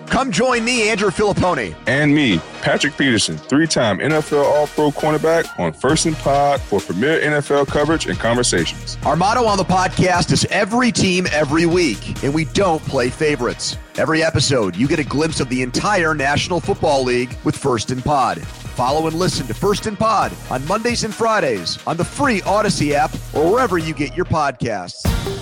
Come join me, Andrew Filipponi. And me, Patrick Peterson, 3-time NFL All-Pro cornerback on First and Pod for premier NFL coverage and conversations. Our motto on the podcast is every team, every week, and we don't play favorites. Every episode, you get a glimpse of the entire National Football League with First and Pod. Follow and listen to First and Pod on Mondays and Fridays on the free Odyssey app or wherever you get your podcasts.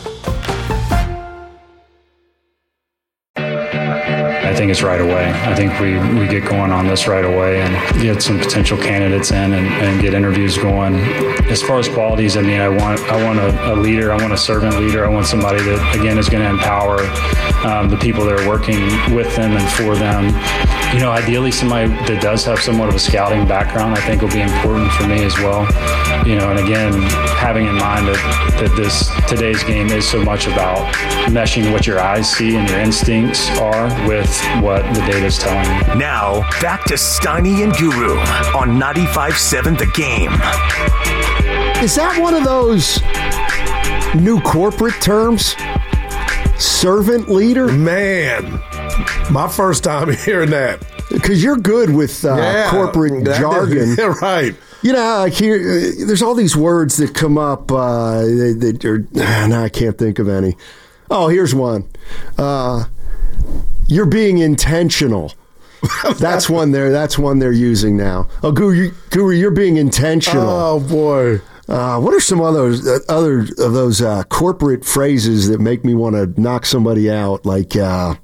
I think it's right away. I think we get going on this right away and get some potential candidates in and get interviews going. As far as qualities, I mean, I want a leader. I want a servant leader. I want somebody that, again, is going to empower the people that are working with them and for them. You know, ideally somebody that does have somewhat of a scouting background, I think will be important for me as well. You know, and again, having in mind that today's game is so much about meshing what your eyes see and your instincts are with what the data is telling you. Now, back to Steiny and Guru on 95.7 The Game. Is that one of those new corporate terms? Servant leader? Man, my first time hearing that. Because you're good with corporate jargon. Yeah, right. You know, there's all these words that come up that are, no, I can't think of any. Oh, here's one. You're being intentional. That's one they're using now. Oh, Guru, you're being intentional. Oh, boy. What are some other of those corporate phrases that make me want to knock somebody out? Like,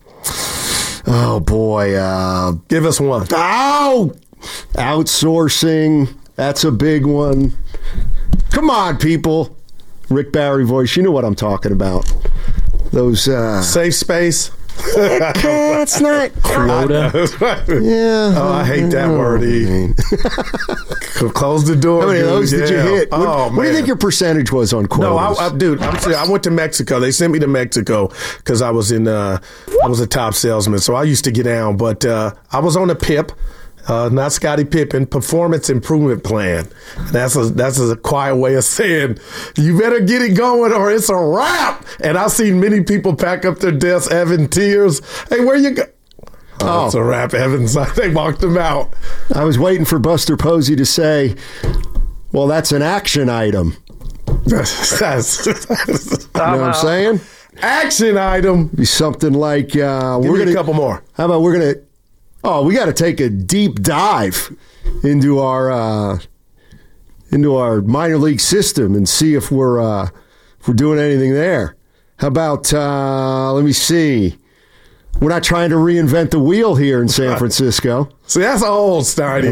oh boy, give us one. Oh, outsourcing. That's a big one. Come on, people. Rick Barry voice. You know what I'm talking about. Those safe space. It's not quota. Yeah. Oh, I hate that word. Close the door. How many of those did you hit? What do you think your percentage was on quotas? No, dude, I went to Mexico. They sent me to Mexico because I was I was a top salesman, so I used to get down. But I was on a PIP. Not Scottie Pippen, performance improvement plan. That's a quiet way of saying you better get it going or it's a wrap. And I've seen many people pack up their desks, Evan tears. Hey, where you go? Oh, it's a wrap, Evans. They walked him out. I was waiting for Buster Posey to say, well, that's an action item. You know what I'm saying? Action item. Be something like, Give me a couple more. How about we got to take a deep dive into our minor league system and see if we're doing anything there. How about let me see. We're not trying to reinvent the wheel here in San Francisco. See, that's old, Steiny.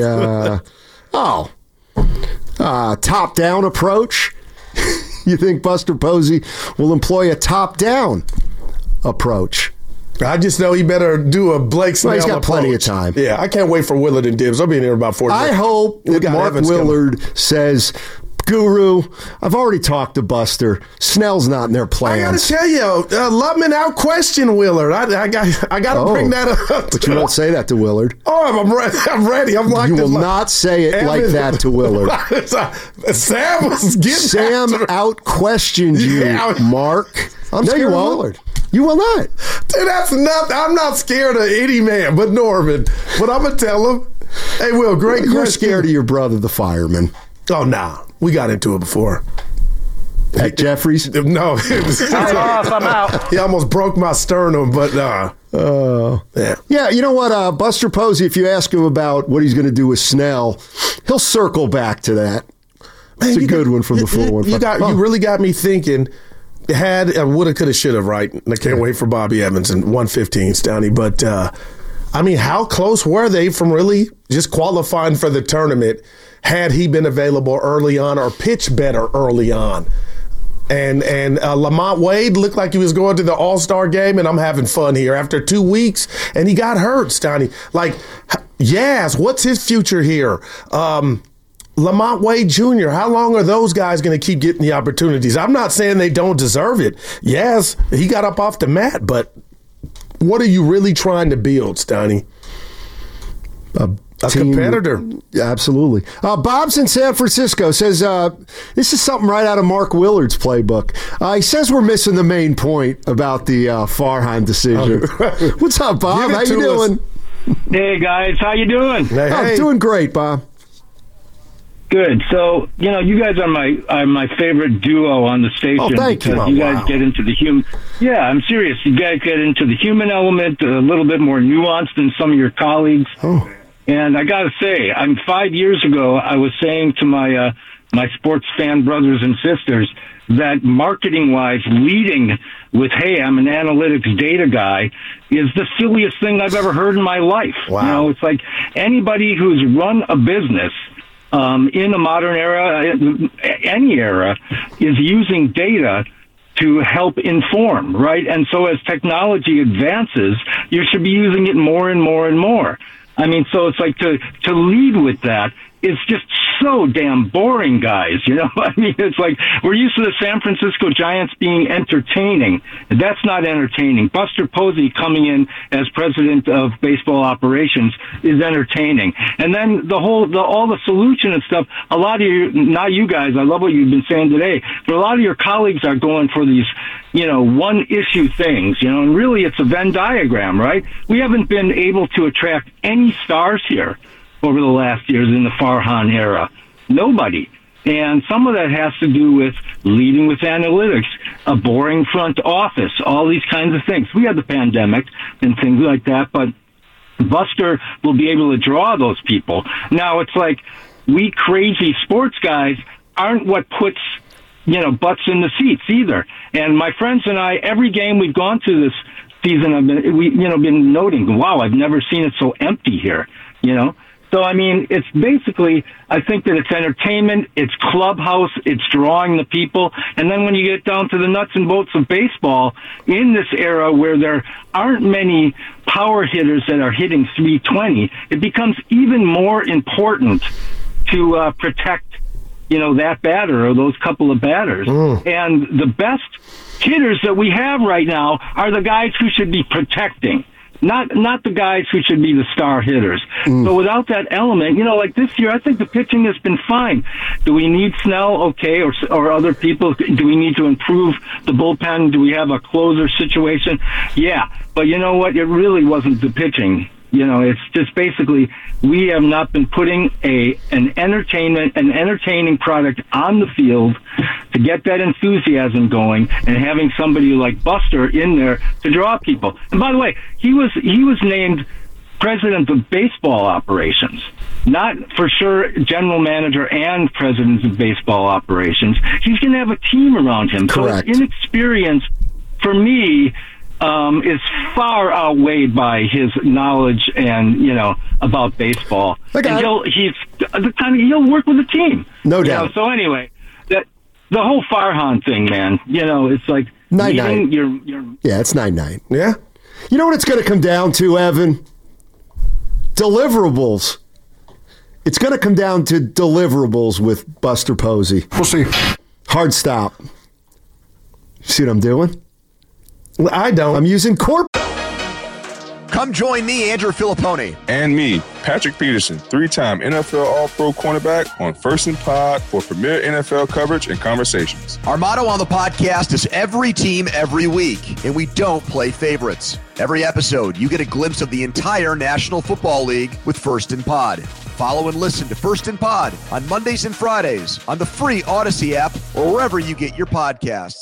Okay. Top-down approach. You think Buster Posey will employ a top-down approach? I just know he better do a Blake Snell he's got approach. Plenty of time. Yeah, I can't wait for Willard and Dibs. I'll be in here about 40 minutes. I hope that Mark Willard says, Guru, I've already talked to Buster. Snell's not in their plans. I got to tell you, Lubman out-questioned Willard. I got to bring that up. But you won't say that to Willard. Oh, I'm ready. I'm locked in. You will not say it like that to Willard. Sam was getting Sam out-questioned you, Mark. I'm scared of Willard. You will not. Dude, that's nothing. I'm not scared of any man but Norman. But I'm going to tell him, hey, Will, great question. You're scared of your brother, the fireman. Oh, nah. We got into it before. At Jeffries? No. I'm out. He almost broke my sternum, but yeah, you know what? Buster Posey, if you ask him about what he's going to do with Snell, he'll circle back to that. It's a good one from the 415. You really got me thinking. Had woulda, coulda, shoulda, right? And I can't wait for Bobby Evans and 115, Downey. But I mean, how close were they from really just qualifying for the tournament? Had he been available early on or pitched better early on? And Lamont Wade looked like he was going to the All-Star game, and I'm having fun here after 2 weeks, and he got hurt, Stoney. Like, Yaz, what's his future here? Lamont Wade Jr., how long are those guys going to keep getting the opportunities? I'm not saying they don't deserve it. Yes, he got up off the mat, but what are you really trying to build, Stoney? A competitor. Absolutely. Bob's in San Francisco says, this is something right out of Mark Willard's playbook. He says we're missing the main point about the Farhan decision. What's up, Bob? How you doing? Hey, guys. How you doing? Hey. I'm doing great, Bob. Good. So, you guys are my favorite duo on the station. Oh, thank you. Because you guys get into the human. Yeah, I'm serious. You guys get into the human element a little bit more nuanced than some of your colleagues. Oh. And I got to say, 5 years ago, I was saying to my sports fan brothers and sisters that marketing-wise, leading with, hey, I'm an analytics data guy, is the silliest thing I've ever heard in my life. Wow. It's like anybody who's run a business in a modern era, any era, is using data to help inform, right? And so as technology advances, you should be using it more and more and more. So it's like to lead with that is just so damn boring, guys. It's like we're used to the San Francisco Giants being entertaining. That's not entertaining. Buster Posey coming in as president of baseball operations is entertaining. And then all the solution and stuff, a lot of you, not you guys, I love what you've been saying today, but a lot of your colleagues are going for these, one issue things, and really it's a Venn diagram, right? We haven't been able to attract any stars here over the last years in the Farhan era. Nobody. And some of that has to do with leading with analytics, a boring front office, all these kinds of things. We had the pandemic and things like that, but Buster will be able to draw those people. Now, it's like we crazy sports guys aren't what puts, butts in the seats either. And my friends and I, every game we've gone to this season, I've been noting, wow, I've never seen it so empty here, So, it's basically, I think that it's entertainment, it's clubhouse, it's drawing the people. And then when you get down to the nuts and bolts of baseball, in this era where there aren't many power hitters that are hitting 320, it becomes even more important to protect, that batter or those couple of batters. And the best hitters that we have right now are the guys who should be protecting. Not the guys who should be the star hitters. So without that element, like this year, I think the pitching has been fine. Do we need Snell? Okay, or other people? Do we need to improve the bullpen? Do we have a closer situation? Yeah, but you know what? It really wasn't the pitching. It's just basically we have not been putting an entertaining product on the field to get that enthusiasm going, and having somebody like Buster in there to draw people. And by the way, he was named president of baseball operations, not for sure general manager and president of baseball operations. He's going to have a team around him. Correct. So his inexperience, for me, is far outweighed by his knowledge and about baseball. Okay. And he'll work with the team. No doubt. So anyway, the whole Farhan thing, man. It's like 9-9. Yeah, it's 9-9. Yeah. You know what it's going to come down to, Evan? Deliverables. It's going to come down to deliverables with Buster Posey. We'll see. Hard stop. See what I'm doing? Well, I don't. I'm using corporate. Come join me, Andrew Filippone. And me, Patrick Peterson, 3-time NFL All-Pro cornerback on First and Pod for premier NFL coverage and conversations. Our motto on the podcast is every team, every week, and we don't play favorites. Every episode, you get a glimpse of the entire National Football League with First and Pod. Follow and listen to First and Pod on Mondays and Fridays on the free Odyssey app or wherever you get your podcasts.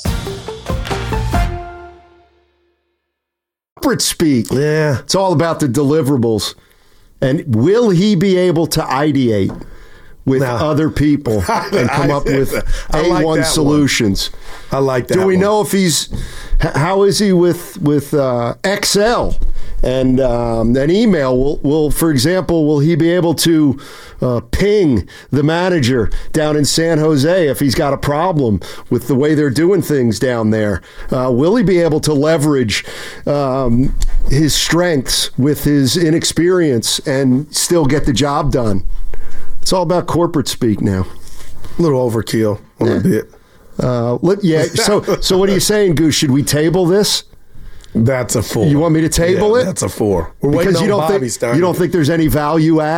Corporate speak. Yeah. It's all about the deliverables. And will he be able to ideate with other people and come up with A1 solutions? I like that. Do we know if how is he with Excel and an email? Will, for example, will he be able to ping the manager down in San Jose if he's got a problem with the way they're doing things down there? Will he be able to leverage his strengths with his inexperience and still get the job done? It's all about corporate speak now. A little overkill a bit. So what are you saying, Goose? Should we table this? That's a 4. You want me to table it? That's a 4. We're because waiting on Bobby you don't think there's any value add?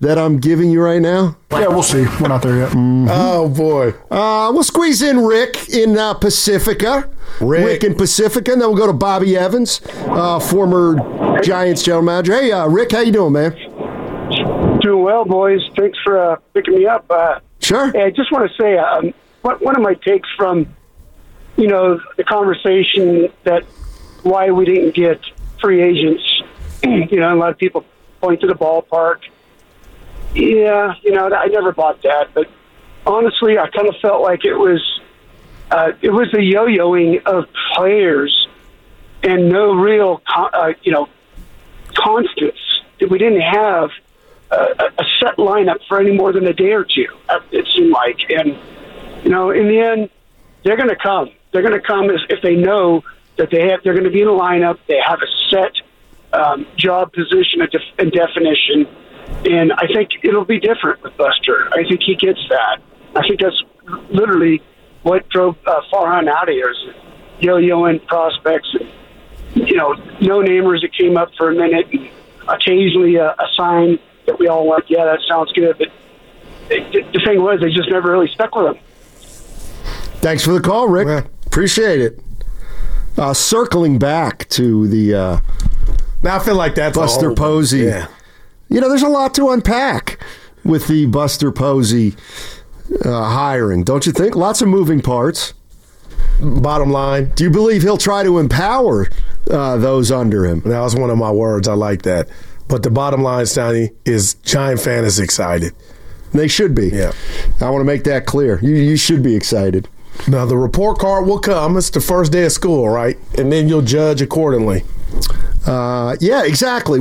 that I'm giving you right now? Yeah, we'll see. We're not there yet. Mm-hmm. Oh, boy. We'll squeeze in Rick in Pacifica. Rick in Pacifica, and then we'll go to Bobby Evans, former Giants general manager. Hey, Rick, how you doing, man? Doing well, boys. Thanks for picking me up. Sure. I just want to say one of my takes from, the conversation that why we didn't get free agents. A lot of people point to the ballpark. Yeah, I never bought that. But honestly, I kind of felt like it was the yo-yoing of players and no real, constants. We didn't have a set lineup for any more than a day or two, it seemed like. And, in the end, they're going to come. They're going to come if they know that they're going to be in a lineup. They have a set job position and definition. And I think it'll be different with Buster. I think he gets that. I think that's literally what drove Farhan out of here is yo-yoing prospects and, no-namers that came up for a minute and occasionally a sign that we all went, yeah, that sounds good. But the thing was, they just never really stuck with him. Thanks for the call, Rick. Yeah. Appreciate it. Circling back to the now I feel like that's Buster Posey. Yeah. There's a lot to unpack with the Buster Posey hiring, don't you think? Lots of moving parts. Bottom line, do you believe he'll try to empower those under him? That was one of my words. I like that. But the bottom line, Stoney, is Giant fan is excited. They should be. Yeah. I want to make that clear. You should be excited. Now, the report card will come. It's the first day of school, right? And then you'll judge accordingly. Yeah, exactly.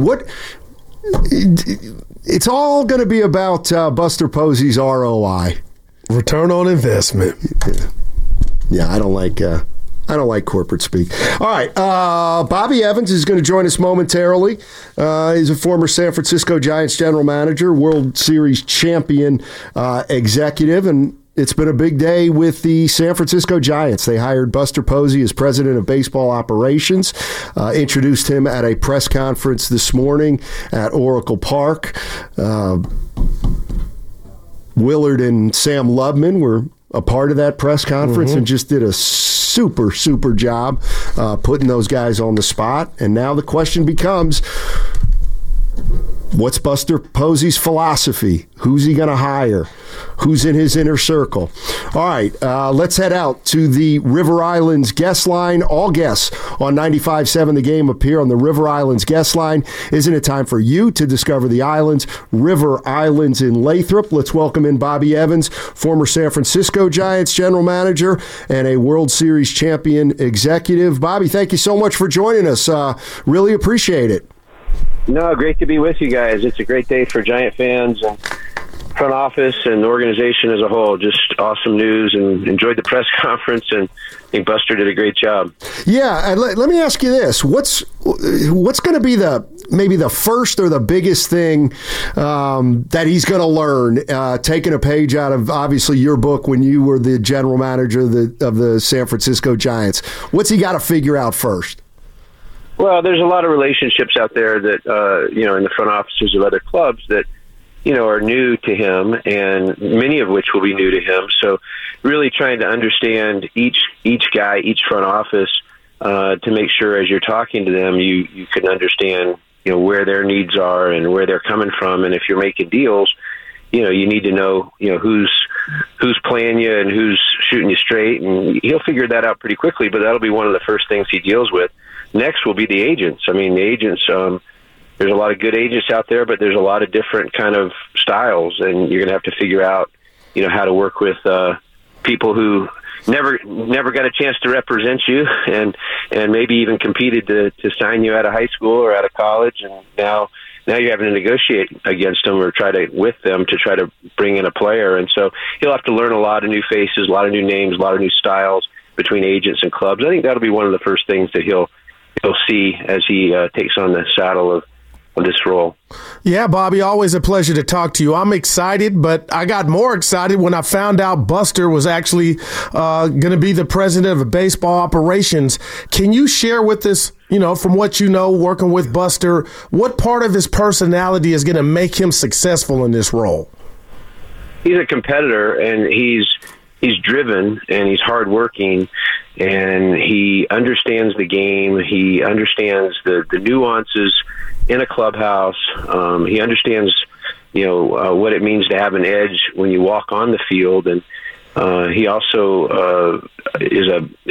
It's all going to be about Buster Posey's ROI. Return on investment. Yeah, I don't like corporate speak. All right, Bobby Evans is going to join us momentarily. He's a former San Francisco Giants general manager, World Series champion executive, and it's been a big day with the San Francisco Giants. They hired Buster Posey as president of baseball operations, introduced him at a press conference this morning at Oracle Park. Willard and Sam Lubman were a part of that press conference and just did a super job putting those guys on the spot. And now the question becomes, what's Buster Posey's philosophy? Who's he going to hire? Who's in his inner circle? All right, let's head out to the River Islands guest line. All guests on 95.7 The Game appear on the River Islands guest line. Isn't it time for you to discover the islands? River Islands in Lathrop. Let's welcome in Bobby Evans, former San Francisco Giants general manager and a World Series champion executive. Bobby, thank you so much for joining us. Really appreciate it. No, great to be with you guys. It's a great day for Giant fans and front office and the organization as a whole. Just awesome news, and enjoyed the press conference, and I think Buster did a great job. Yeah, and let me ask you this. What's going to be maybe the first or the biggest thing that he's going to learn, taking a page out of, obviously, your book when you were the general manager of the San Francisco Giants? What's he got to figure out first? Well, there's a lot of relationships out there that, in the front offices of other clubs that, are new to him, and many of which will be new to him. So really trying to understand each guy, each front office, to make sure as you're talking to them, you can understand, where their needs are and where they're coming from. And if you're making deals, you need to know, who's playing you and who's shooting you straight. And he'll figure that out pretty quickly, but that'll be one of the first things he deals with. Next will be the agents. I mean, the agents, there's a lot of good agents out there, but there's a lot of different kind of styles, and you're going to have to figure out, how to work with people who never got a chance to represent you and maybe even competed to sign you out of high school or out of college, and now you're having to negotiate against them or with them to try to bring in a player. And so he'll have to learn a lot of new faces, a lot of new names, a lot of new styles between agents and clubs. I think that'll be one of the first things that he'll see as he takes on the saddle of this role. Yeah, Bobby, always a pleasure to talk to you. I'm excited, but I got more excited when I found out Buster was actually going to be the president of baseball operations. Can you share with us, from what you know, working with Buster, what part of his personality is going to make him successful in this role? He's a competitor, and he's driven, and he's hardworking, and he understands the game. He understands the nuances in a clubhouse. He understands, what it means to have an edge when you walk on the field, and he also is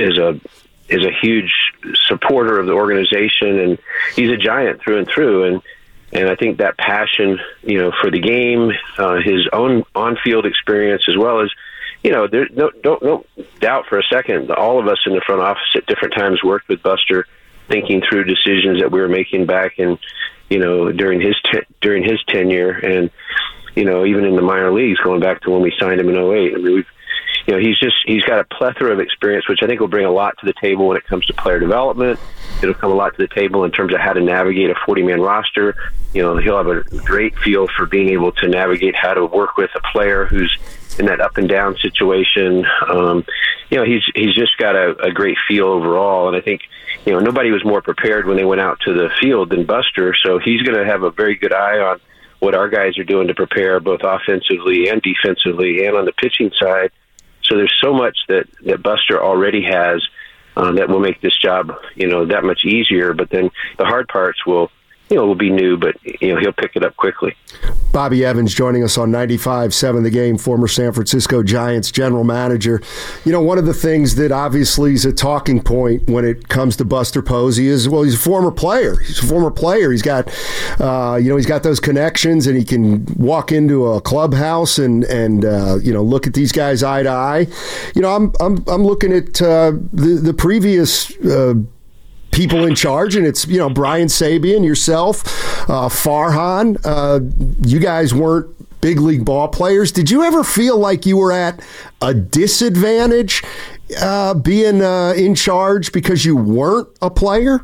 a huge supporter of the organization, and he's a Giant through and through. And I think that passion, for the game, his own on-field experience, as well as, there's no doubt for a second, all of us in the front office at different times worked with Buster, thinking through decisions that we were making back in, during his tenure, and even in the minor leagues, going back to when we signed him in 2008. I mean, he's got a plethora of experience, which I think will bring a lot to the table when it comes to player development. It'll come a lot to the table in terms of how to navigate a 40-man roster. He'll have a great feel for being able to navigate how to work with a player who's in that up and down situation. He's just got a great feel overall, and I think nobody was more prepared when they went out to the field than Buster. So he's going to have a very good eye on what our guys are doing to prepare, both offensively and defensively, and on the pitching side. So there's so much that Buster already has that will make this job that much easier. But then the hard parts will be new, but he'll pick it up quickly. Bobby Evans joining us on 95.7 The Game, former San Francisco Giants general manager. One of the things that obviously is a talking point when it comes to Buster Posey is, well, he's a former player. He's got, he's got those connections, and he can walk into a clubhouse and look at these guys eye to eye. I'm looking at the previous people in charge, and it's Brian Sabean, yourself, Farhan. You guys weren't big league ball players. Did you ever feel like you were at a disadvantage being in charge because you weren't a player?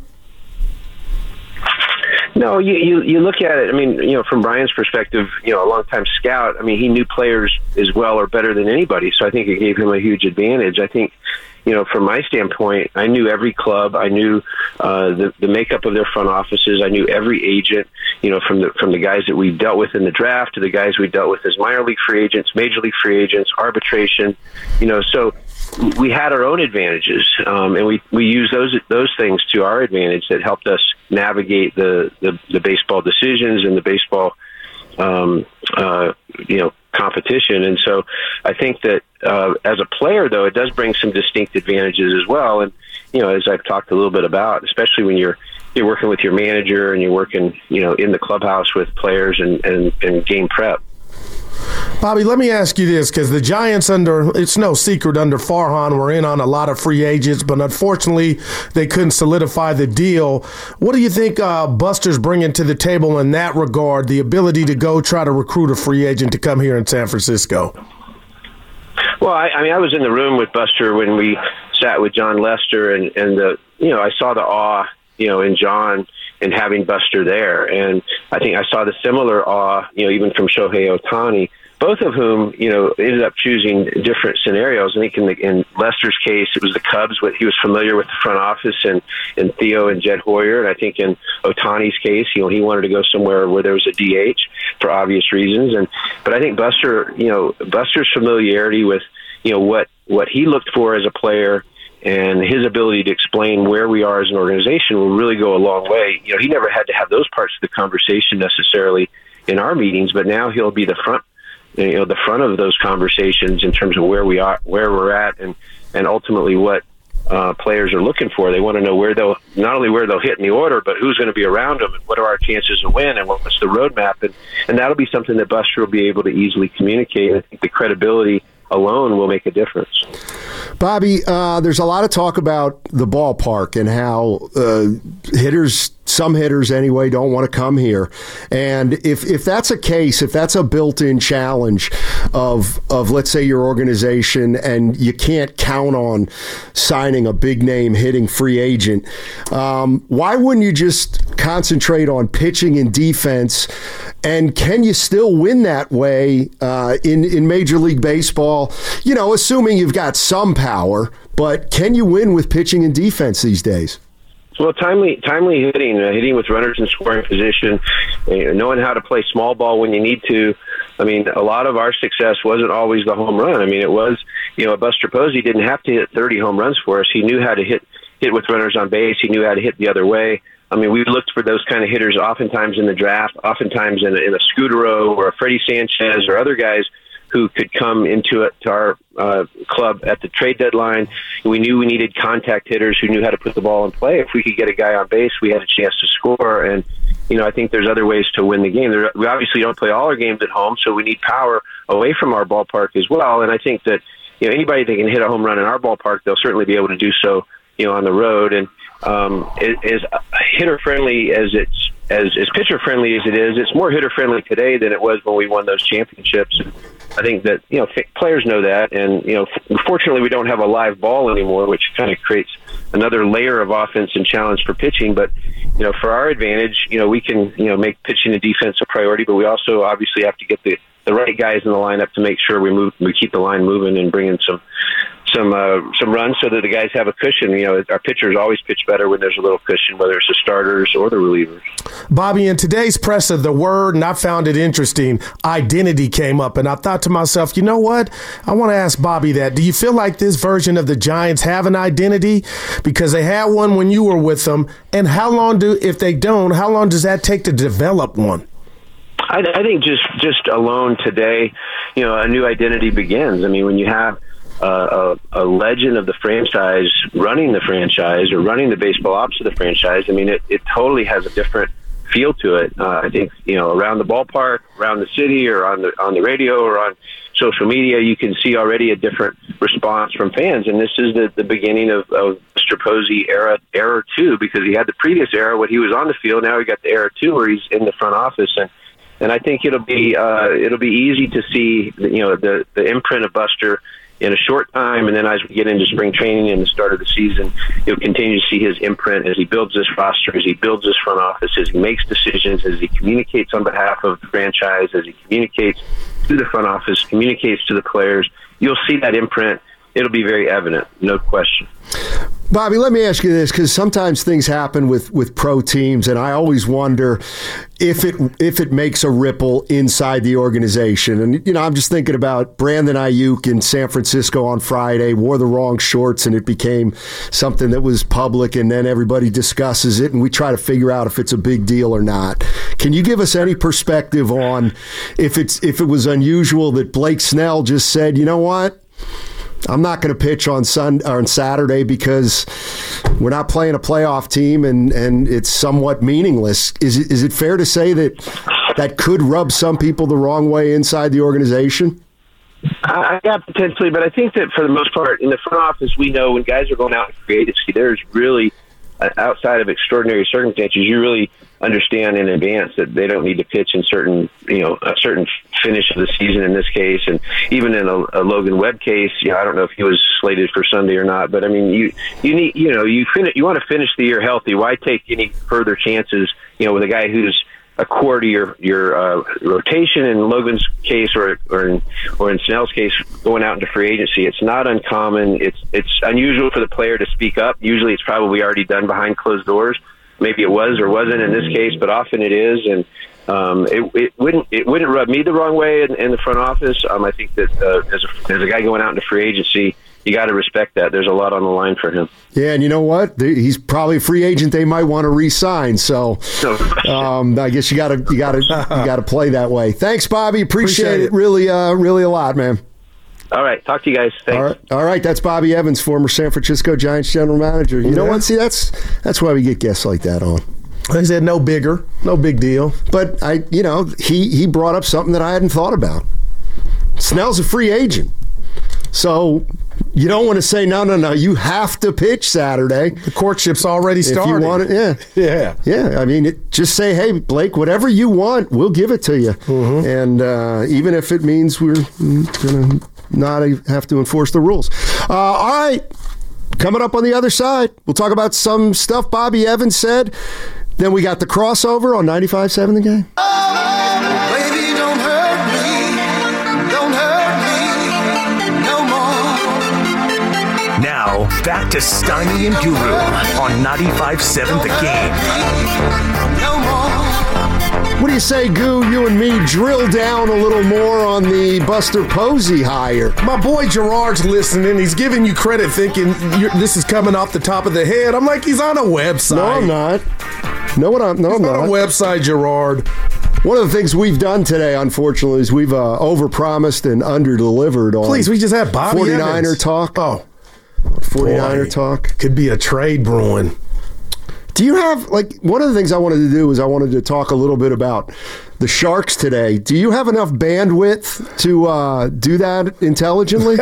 No, you look at it. I mean, from Brian's perspective, a longtime scout. I mean, he knew players as well or better than anybody, so I think it gave him a huge advantage. I think, from my standpoint, I knew every club. I knew the makeup of their front offices. I knew every agent, from the guys that we dealt with in the draft to the guys we dealt with as minor league free agents, major league free agents, arbitration. So we had our own advantages, and we used those things to our advantage that helped us navigate the baseball decisions and the baseball competition. And so I think that as a player, though, it does bring some distinct advantages as well. And as I've talked a little bit about, especially when you're working with your manager and you're working in the clubhouse with players and game prep. Bobby, let me ask you this, because the Giants, it's no secret, under Farhan, were in on a lot of free agents, but unfortunately they couldn't solidify the deal. What do you think Buster's bringing to the table in that regard, the ability to go try to recruit a free agent to come here in San Francisco? Well, I was in the room with Buster when we sat with John Lester, and I saw the awe, in John and having Buster there. And I think I saw the similar awe, even from Shohei Ohtani, both of whom, ended up choosing different scenarios. I think in Lester's case, it was the Cubs. He was familiar with the front office and Theo and Jed Hoyer. And I think in Ohtani's case, he wanted to go somewhere where there was a DH for obvious reasons. But I think Buster's familiarity with, what he looked for as a player, and his ability to explain where we are as an organization will really go a long way. He never had to have those parts of the conversation necessarily in our meetings, but now he'll be the front of those conversations in terms of where we are, where we're at, and ultimately what players are looking for. They want to know not only where they'll hit in the order, but who's going to be around them, and what are our chances to win, and what's the roadmap, and that'll be something that Buster will be able to easily communicate. I think the credibility alone will make a difference. Bobby, there's a lot of talk about the ballpark and how some hitters anyway, don't want to come here. And if that's a case, if that's a built-in challenge of let's say your organization, and you can't count on signing a big-name hitting free agent, why wouldn't you just concentrate on pitching and defense And can you still win that way in Major League Baseball? Assuming you've got some power, but can you win with pitching and defense these days? Well, timely hitting with runners in scoring position, knowing how to play small ball when you need to. I mean, a lot of our success wasn't always the home run. I mean, it was, Buster Posey didn't have to hit 30 home runs for us. He knew how to hit with runners on base. He knew how to hit the other way. I mean, we looked for those kind of hitters oftentimes in the draft, oftentimes in a Scudero or a Freddie Sanchez or other guys who could come to our club at the trade deadline. We knew we needed contact hitters who knew how to put the ball in play. If we could get a guy on base, we had a chance to score. And, I think there's other ways to win the game. We obviously don't play all our games at home, so we need power away from our ballpark as well. And I think that, anybody that can hit a home run in our ballpark, they'll certainly be able to do so, on the road. And as hitter-friendly as pitcher-friendly as it is, it's more hitter-friendly today than it was when we won those championships. And I think that, players know that. And, fortunately, we don't have a live ball anymore, which kind of creates another layer of offense and challenge for pitching. But, for our advantage, we can, make pitching and defense a priority, but we also obviously have to get the right guys in the lineup to make sure we keep the line moving and bring in some runs so that the guys have a cushion. Our pitchers always pitch better when there's a little cushion, whether it's the starters or the relievers. Bobby, in today's presser, the word, and I found it interesting, identity came up, and I thought to myself, you know what? I want to ask Bobby that. Do you feel like this version of the Giants have an identity? Because they had one when you were with them, and if they don't, how long does that take to develop one? I think just alone today, a new identity begins. I mean, when you have a legend of the franchise running the franchise or running the baseball ops of the franchise, I mean, it totally has a different feel to it. I think, around the ballpark, around the city, or on the radio or on social media, you can see already a different response from fans. And this is the beginning of Mr. Posey era 2, because he had the previous era when he was on the field. Now we got the era 2 where he's in the front office. And I think it'll be easy to see, the imprint of Buster in a short time, and then as we get into spring training and the start of the season, you'll continue to see his imprint as he builds this roster, as he builds this front office, as he makes decisions, as he communicates on behalf of the franchise, as he communicates to the front office, communicates to the players. You'll see that imprint. It'll be very evident, no question. Bobby, let me ask you this, because sometimes things happen with pro teams, and I always wonder if it makes a ripple inside the organization. And, I'm just thinking about Brandon Ayuk in San Francisco on Friday, wore the wrong shorts, and it became something that was public, and then everybody discusses it, and we try to figure out if it's a big deal or not. Can you give us any perspective on if it was unusual that Blake Snell just said, you know what? I'm not going to pitch on Saturday because we're not playing a playoff team and it's somewhat meaningless. Is it fair to say that could rub some people the wrong way inside the organization? Yeah, potentially, but I think that for the most part, in the front office, we know when guys are going out in free agency, there's really, outside of extraordinary circumstances, you really understand in advance that they don't need to pitch in a certain finish of the season in this case. And even in a Logan Webb case, I don't know if he was slated for Sunday or not, but I mean, you want to finish the year healthy. Why take any further chances, with a guy who's a core to your rotation in Logan's case or in Snell's case, going out into free agency? It's not uncommon. It's unusual for the player to speak up. Usually it's probably already done behind closed doors. Maybe it was or wasn't in this case, but often it is. And it wouldn't rub me the wrong way in the front office. I think that as a guy going out into free agency, you got to respect that. There's a lot on the line for him. Yeah, and you know what? He's probably a free agent. They might want to re-sign. So I guess you got to play that way. Thanks, Bobby. Appreciate it. Really a lot, man. All right. Talk to you guys. Thanks. All right. That's Bobby Evans, former San Francisco Giants general manager. You know what? See, that's why we get guests like that on. They said no big deal. But he brought up something that I hadn't thought about. Snell's a free agent. So you don't want to say, no, you have to pitch Saturday. The courtship's already started. If you want it, yeah. I mean, just say, hey, Blake, whatever you want, we'll give it to you. Mm-hmm. And even if it means we're going to not have to enforce the rules. All right, coming up on the other side, we'll talk about some stuff Bobby Evans said. Then we got the crossover on 95.7 The Game. back to Steiny and Guru on 95.7 The Game. What do you say, Goo? You and me drill down a little more on the Buster Posey hire. My boy Gerard's listening. He's giving you credit thinking this is coming off the top of the head. I'm like, he's on a website. No, I'm not. No, I'm not. On a website, Gerard. One of the things we've done today, unfortunately, is we've overpromised and underdelivered on. Please, we just had Bobby 49er Evans. talk. Oh, 49er talk. Could be a trade brewing. Do you have, one of the things I wanted to do is I wanted to talk a little bit about the Sharks today. Do you have enough bandwidth to do that intelligently?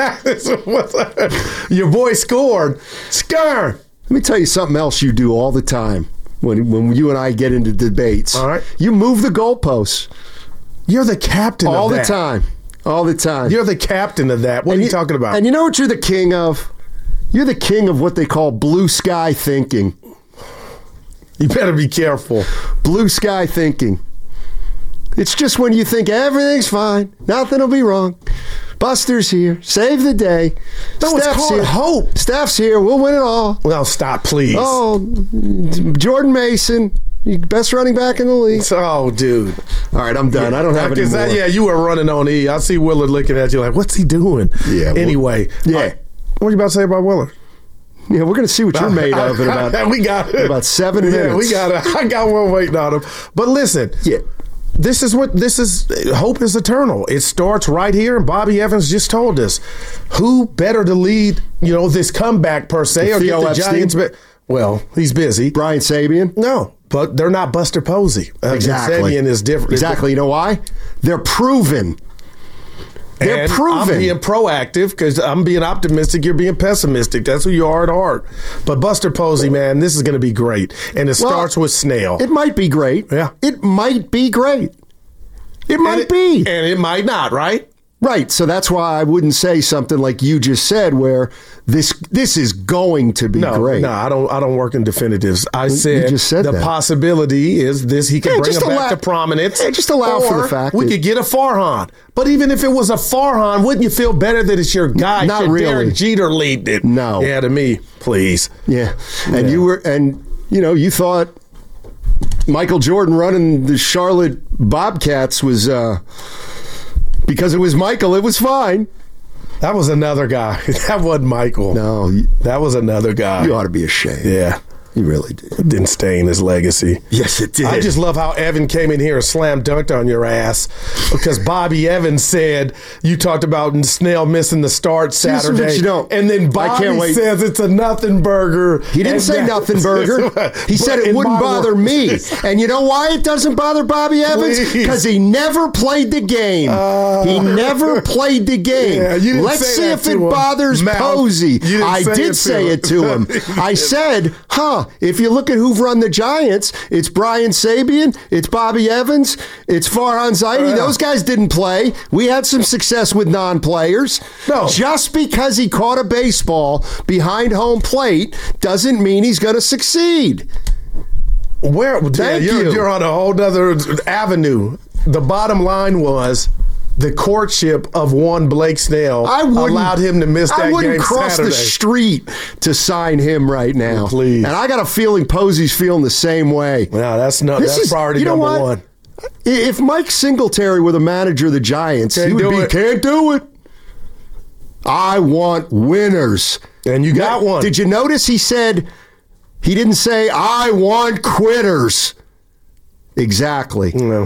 Your boy scored. Scar. Let me tell you something else you do all the time when you and I get into debates. All right. You move the goalposts. You're the captain all of the that. time. All the time. You're the captain of that. What are you talking about? And you know what you're the king of? You're the king of what they call blue sky thinking. You better be careful. Blue sky thinking. It's just when you think everything's fine, nothing will be wrong. Buster's here. Save the day. No, it's called here. hope. Steph's here. We'll win it all. Well, stop, please. Oh, Jordan Mason, best running back in the league. Oh, dude. All right, I'm done. I don't have any more. Yeah, you were running on E. I see Willard looking at you like, what's he doing? Yeah. Anyway. Yeah. What are you about to say about Willard? Yeah, we're going to see what you're made of in about 7 minutes. Yeah, I got one waiting on him. But listen, this is hope is eternal. It starts right here, and Bobby Evans just told us who better to lead, this comeback per se, or Theo get the Giants. Well, he's busy. Brian Sabian? No, but they're not Buster Posey. Exactly. Sabian is different. Exactly. You know why? They're proven. They're proven. I'm being proactive because I'm being optimistic. You're being pessimistic. That's who you are at heart. But Buster Posey, man, this is going to be great. And it starts with Snail. It might be great. Yeah. It might be great. It might be. And it might not, right? Right. So that's why I wouldn't say something like you just said, where this is going to be great. No, I don't work in definitives. I said, just said the that. possibility is this. He can bring him back to prominence. Yeah, just allow for the fact we could get a Farhan. But even if it was a Farhan, wouldn't you feel better that it's your guy? Not really. Derek Jeter lead it. No. Yeah, to me, please. Yeah. And you thought Michael Jordan running the Charlotte Bobcats was because it was Michael, it was fine. That was another guy. That wasn't Michael. No. That was another guy. You ought to be ashamed. Yeah. He really did. It didn't stain his legacy. Yes, it did. I just love how Evan came in here and slam dunked on your ass because Bobby Evans said you talked about Snell missing the start Saturday. And then Bobby says it's a nothing burger. He didn't say nothing burger. He said it wouldn't bother me. And you know why it doesn't bother Bobby Evans? Because he never played the game. He never played the game. Yeah, let's see if it bothers Posey. I did say it to him. I said, if you look at who've run the Giants, it's Brian Sabian, it's Bobby Evans, it's Farhan Zaidi. Those guys didn't play. We had some success with non-players. No. Just because he caught a baseball behind home plate doesn't mean he's going to succeed. Thank you. You're on a whole other avenue. The bottom line was the courtship of one Blake Snell allowed him to miss that game Saturday. I wouldn't cross the street to sign him right now. Please. And I got a feeling Posey's feeling the same way. No, that's priority number one. If Mike Singletary were the manager of the Giants, he would be, can't do it. I want winners. And you got one. Did you notice he didn't say, I want quitters. Exactly. No.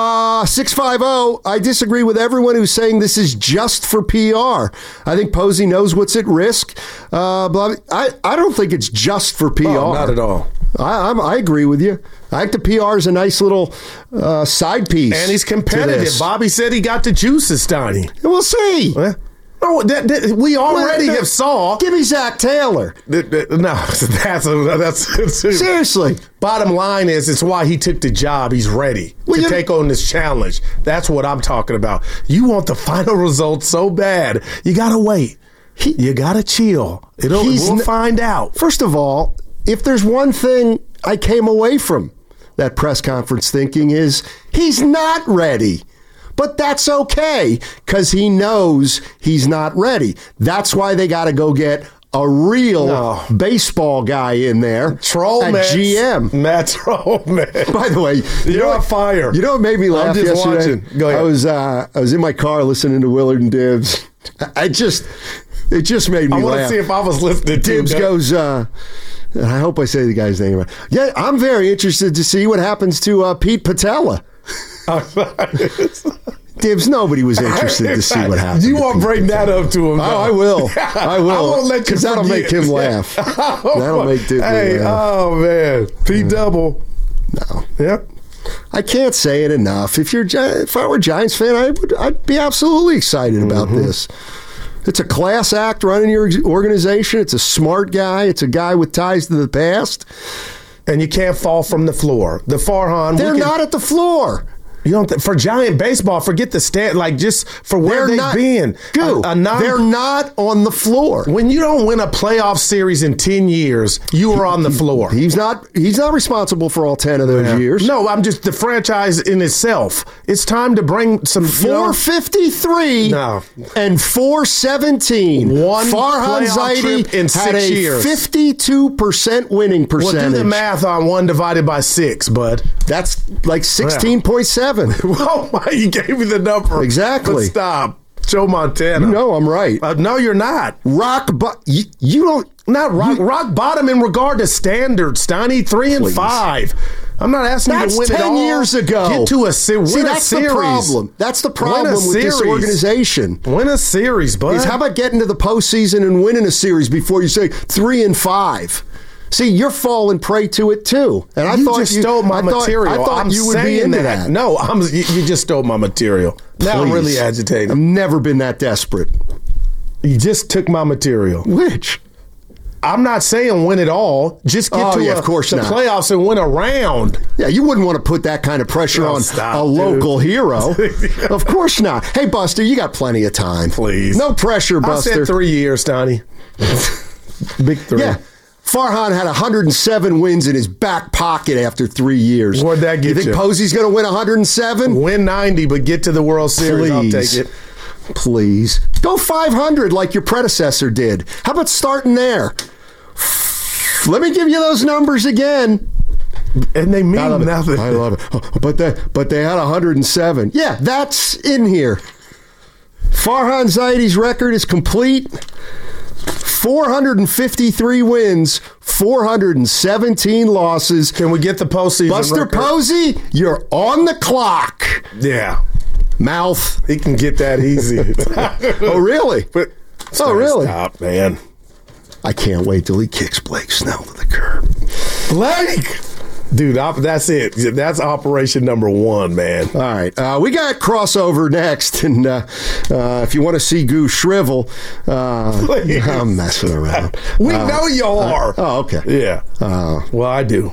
650, I disagree with everyone who's saying this is just for PR. I think Posey knows what's at risk. I don't think it's just for PR. Oh, not at all. I agree with you. I think the PR is a nice little side piece. And he's competitive. Bobby said he got the juices, Steiny. We'll see. No, we already have saw. Give me Zach Taylor. No, that's seriously. Bottom line is, it's why he took the job. He's ready to take on this challenge. That's what I'm talking about. You want the final result so bad, you gotta wait. You gotta chill. We'll find out. First of all, if there's one thing I came away from that press conference thinking is he's not ready. But that's okay, because he knows he's not ready. That's why they got to go get a real baseball guy in there. Trollman. GM. Matt Trollman. By the way, you're on fire. You know what made me laugh yesterday? Go ahead. I was in my car listening to Willard and Dibbs. It just made me laugh. I want to see if I was listening to Dibbs goes, I hope I say the guy's name right. Yeah, I'm very interested to see what happens to Pete Patella. Dibbs, nobody was interested to see what happened. You won't bring that up to him. Oh, I will. I won't let you, because that'll make him laugh. That'll make Dibbs laugh. Oh, man. Pete Double. No. Yep. I can't say it enough. If I were a Giants fan, I'd be absolutely excited about this. It's a class act running your organization. It's a smart guy. It's a guy with ties to the past. And you can't fall from the floor. The Farhan. They're not at the floor. You don't for Giant baseball, forget the stand. Like just for where they've been. They're not on the floor. When you don't win a playoff series in 10 years, you are on the floor. He's not responsible for all 10 of those years. No, I'm just the franchise in itself. It's time to bring some 453 and 417. Farhan Zaidi in 6 years. 52% winning percentage. Well, do the math on 1 divided by 6, bud. That's like 16.7. Well, you gave me the number. Exactly. But stop. Joe Montana. You know I'm right. No, you're not. You don't. Not rock bottom in regard to standards, Steiny. 3-5. I'm not asking you to win it all. 10 years ago. Get to a series. That's the problem. That's the problem with this organization. Win a series, bud. How about getting to the postseason and winning a series before you say 3-5? See, you're falling prey to it too, and I thought you stole my material. I thought you would be into that. No, you just stole my material. Now I'm really agitated. I've never been that desperate. You just took my material. Which? I'm not saying win it all. Just get to the playoffs and win a round. Yeah, you wouldn't want to put that kind of pressure on a local hero. Of course not. Hey, Buster, you got plenty of time. Please. No pressure, Buster. I said 3 years, Donnie. Big 3. Yeah. Farhan had 107 wins in his back pocket after 3 years. What'd that get you? You think Posey's going to win 107? Win 90, but get to the World Series. I'll take it. Please. Go 500 like your predecessor did. How about starting there? Let me give you those numbers again. And they mean nothing. I love it. But they had 107. Yeah, that's in here. Farhan Zaidi's record is complete. 453 wins, 417 losses. Can we get the postseason Buster record? Posey, you're on the clock. Yeah. Mouth. He can get that easy. Oh, really? Really? Stop, man. I can't wait till he kicks Blake Snell to the curb. Blake! Dude, that's it. That's operation number 1, man. All right. We got crossover next. And if you want to see Goo shrivel, I'm messing around. We know you are. Oh, okay. Yeah. Well, I do.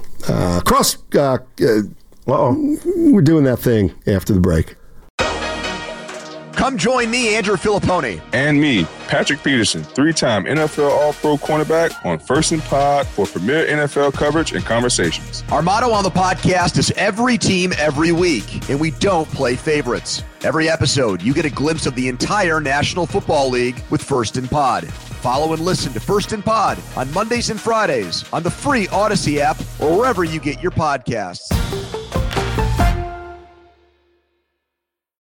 We're doing that thing after the break. Come join me, Andrew Filippone. And me, Patrick Peterson, 3-time NFL All-Pro cornerback on First and Pod for premier NFL coverage and conversations. Our motto on the podcast is every team, every week, and we don't play favorites. Every episode, you get a glimpse of the entire National Football League with First and Pod. Follow and listen to First and Pod on Mondays and Fridays on the free Odyssey app or wherever you get your podcasts.